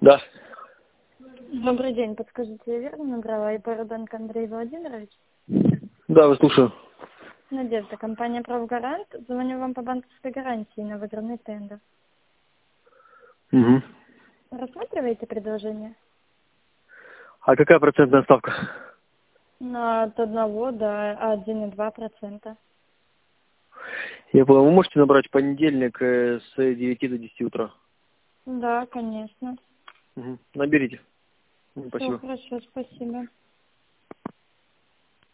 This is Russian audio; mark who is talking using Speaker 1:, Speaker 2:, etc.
Speaker 1: Да.
Speaker 2: Добрый день, подскажите, я верно набрала ИП Руденко Андрей Владимирович?
Speaker 1: Да, вас слушаю.
Speaker 2: Надежда, компания «Правгарант». Звоню вам по банковской гарантии на выигранный тендер.
Speaker 1: Угу.
Speaker 2: Рассматриваете предложение?
Speaker 1: А какая процентная ставка?
Speaker 2: От 1 до 1,2%.
Speaker 1: Я понял, вы можете набрать в понедельник с 9 до 10 утра?
Speaker 2: Да, конечно.
Speaker 1: Угу. Наберите.
Speaker 2: Все
Speaker 1: Спасибо.
Speaker 2: хорошо, спасибо.